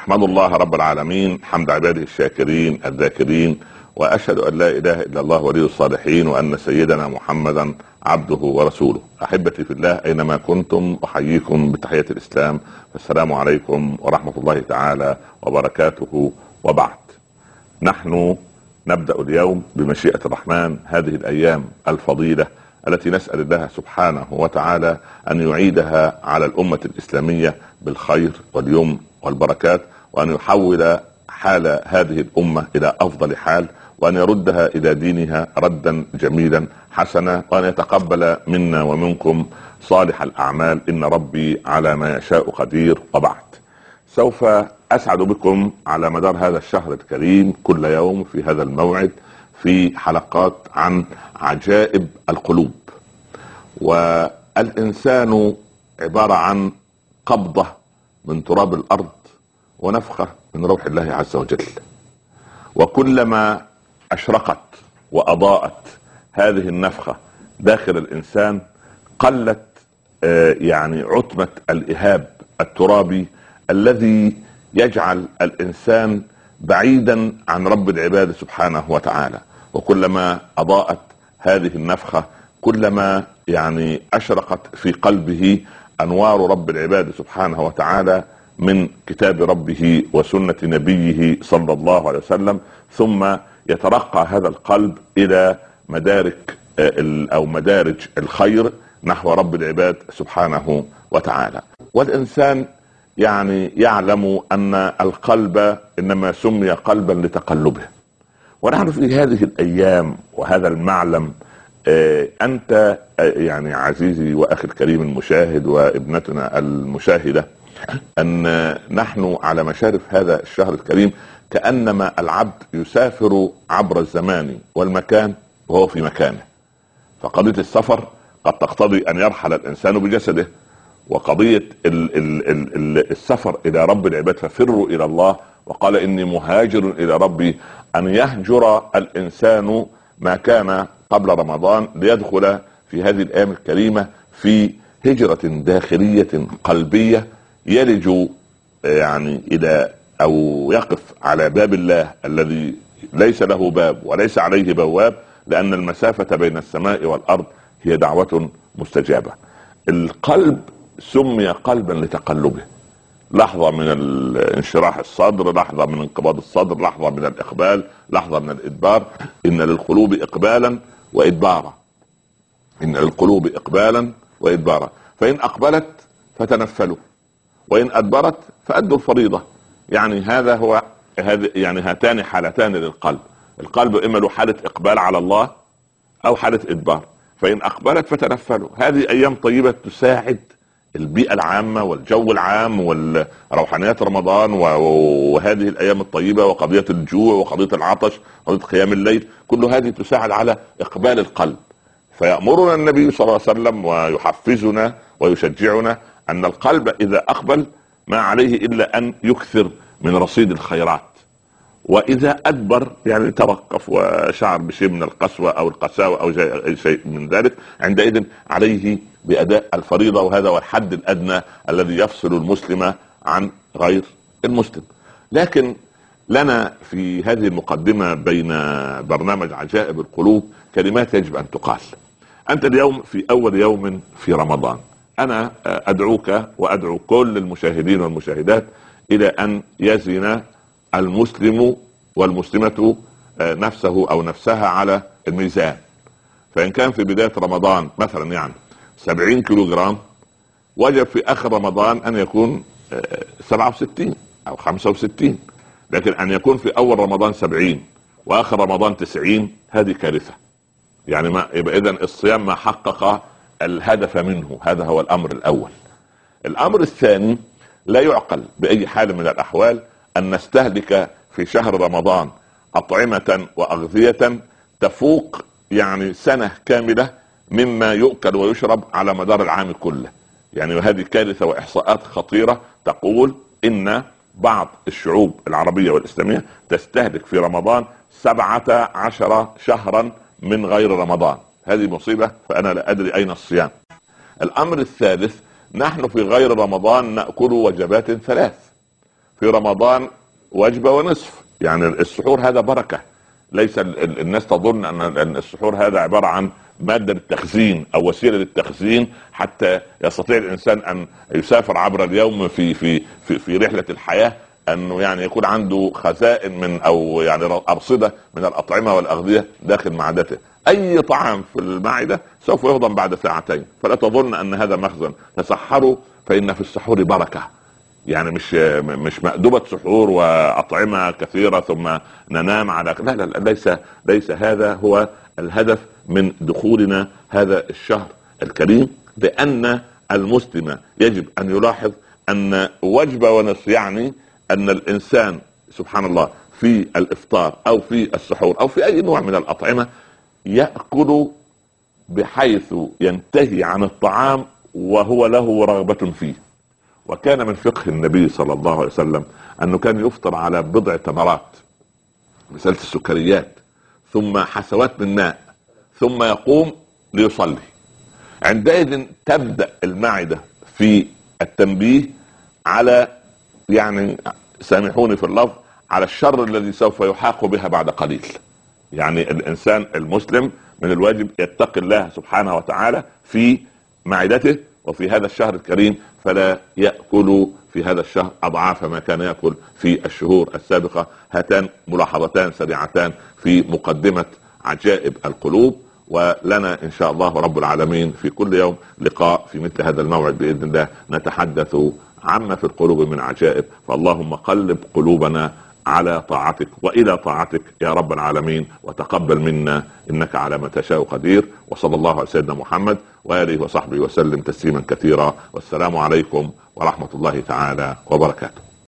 احمد الله رب العالمين حمد عباده الشاكرين الذاكرين، واشهد ان لا اله الا الله ولي الصالحين، وان سيدنا محمدا عبده ورسوله. احبتي في الله اينما كنتم احييكم بتحية الاسلام، السلام عليكم ورحمة الله تعالى وبركاته. وبعد، نحن نبدأ اليوم بمشيئة الرحمن هذه الايام الفضيلة التي نسأل الله سبحانه وتعالى ان يعيدها على الامة الاسلامية بالخير واليمن والبركات، وان يحول حال هذه الامة الى افضل حال، وان يردها الى دينها ردا جميلا حسنا، وان يتقبل منا ومنكم صالح الاعمال، ان ربي على ما يشاء قدير. وبعد، سوف اسعد بكم على مدار هذا الشهر الكريم كل يوم في هذا الموعد في حلقات عن عجائب القلوب. والانسان عبارة عن قبضة من تراب الارض ونفخة من روح الله عز وجل، وكلما اشرقت واضاءت هذه النفخة داخل الانسان قلت يعني عتمة الاهاب الترابي الذي يجعل الانسان بعيدا عن رب العباد سبحانه وتعالى. وكلما اضاءت هذه النفخة كلما يعني اشرقت في قلبه انوار رب العباد سبحانه وتعالى من كتاب ربه وسنة نبيه صلى الله عليه وسلم، ثم يترقى هذا القلب الى مدارك او مدارج الخير نحو رب العباد سبحانه وتعالى. والانسان يعني يعلم ان القلب انما سمي قلبا لتقلبه، ونحن في هذه الايام وهذا المعلم انت يعني عزيزي واخي الكريم المشاهد وابنتنا المشاهدة، ان نحن على مشارف هذا الشهر الكريم كأنما العبد يسافر عبر الزمان والمكان وهو في مكانه. فقضية السفر قد تقتضي ان يرحل الانسان بجسده، وقضية السفر الى رب العباد ففروا الى الله، وقال اني مهاجر الى ربي، ان يهجر الانسان ما كان قبل رمضان ليدخل في هذه الايام الكريمة في هجرة داخلية قلبية، يلج يعني الى او يقف على باب الله الذي ليس له باب وليس عليه بواب، لان المسافة بين السماء والارض هي دعوة مستجابة. القلب سمي قلبا لتقلبه، لحظة من انشراح الصدر، لحظة من انقباض الصدر، لحظة من الاقبال، لحظة من الادبار. ان للقلوب اقبالا وادبارا، ان للقلوب اقبالا وادبارا، فان اقبلت فتنفلوا، وان ادبرت فادوا الفريضة. يعني هذا هو يعني هاتان حالتان للقلب. القلب اما له حالة اقبال على الله او حالة ادبار، فان اقبلت فتنفلوا. هذه ايام طيبة تساعد البيئة العامة والجو العام والروحانيات رمضان وهذه الايام الطيبة، وقضية الجوع وقضية العطش وقضية قيام الليل، كل هذه تساعد على اقبال القلب. فيأمرنا النبي صلى الله عليه وسلم ويحفزنا ويشجعنا ان القلب اذا اقبل ما عليه الا ان يكثر من رصيد الخيرات، واذا ادبر يعني توقف وشعر بشيء من القسوة او القساوة او شيء من ذلك، عندئذ عليه باداء الفريضة، وهذا هو الحد الادنى الذي يفصل المسلم عن غير المسلم. لكن لنا في هذه المقدمة بين برنامج عجائب القلوب كلمات يجب ان تقال. انت اليوم في اول يوم في رمضان، انا ادعوك وادعو كل المشاهدين والمشاهدات الى ان يزن المسلم والمسلمة نفسه او نفسها على الميزان. فان كان في بداية رمضان مثلا يعني 70 كيلو جرام، وجب في اخر رمضان ان يكون 67 او 65. لكن ان يكون في اول رمضان 70 واخر رمضان 90، هذه كارثة. يعني ما يبقى اذا الصيام ما حقق الهدف منه. هذا هو الامر الاول. الامر الثاني، لا يعقل باي حال من الاحوال ان نستهلك في شهر رمضان اطعمة واغذية تفوق يعني سنة كاملة مما يؤكل ويشرب على مدار العام كله. يعني هذه كارثة، واحصاءات خطيرة تقول ان بعض الشعوب العربية والاسلامية تستهلك في رمضان 17 شهرا من غير رمضان. هذه مصيبة، فانا لا ادري اين الصيام. الامر الثالث، نحن في غير رمضان نأكل وجبات 3، في رمضان وجبة ونصف. يعني السحور هذا بركة. ليس الناس تظن ان السحور هذا عبارة عن مادة للتخزين او وسيلة للتخزين حتى يستطيع الانسان ان يسافر عبر اليوم في رحلة الحياة، انه يعني يكون عنده خزائن من او يعني ارصدة من الاطعمة والاغذية داخل معدته. اي طعام في المعدة سوف يهضم بعد ساعتين، فلا تظن ان هذا مخزن. تسحروا فان في السحور بركة. يعني مش مأدبة سحور وأطعمة كثيرة ثم ننام على لا لا ليس هذا هو الهدف من دخولنا هذا الشهر الكريم. لأن المسلم يجب أن يلاحظ أن وجبة ونصف يعني أن الإنسان سبحان الله في الإفطار أو في السحور أو في أي نوع من الأطعمة يأكل بحيث ينتهي عن الطعام وهو له رغبة فيه. وكان من فقه النبي صلى الله عليه وسلم أنه كان يفطر على بضع تمرات، مسألة السكريات، ثم حسوات من ماء، ثم يقوم ليصلي. عندئذ تبدأ المعدة في التنبيه على يعني سامحوني في اللفظ على الشر الذي سوف يحاق بها بعد قليل. يعني الإنسان المسلم من الواجب يتقي الله سبحانه وتعالى في معدته وفي هذا الشهر الكريم، فلا يأكل في هذا الشهر أضعاف ما كان يأكل في الشهور السابقة. هاتان ملاحظتان سريعتان في مقدمة عجائب القلوب. ولنا إن شاء الله رب العالمين في كل يوم لقاء في مثل هذا الموعد بإذن الله نتحدث عما في القلوب من عجائب. فاللهم قلب قلوبنا على طاعتك وإلى طاعتك يا رب العالمين، وتقبل منا إنك على ما تشاء قدير. وصلى الله على سيدنا محمد وآله وصحبه وسلم تسليما كثيرا. والسلام عليكم ورحمة الله تعالى وبركاته.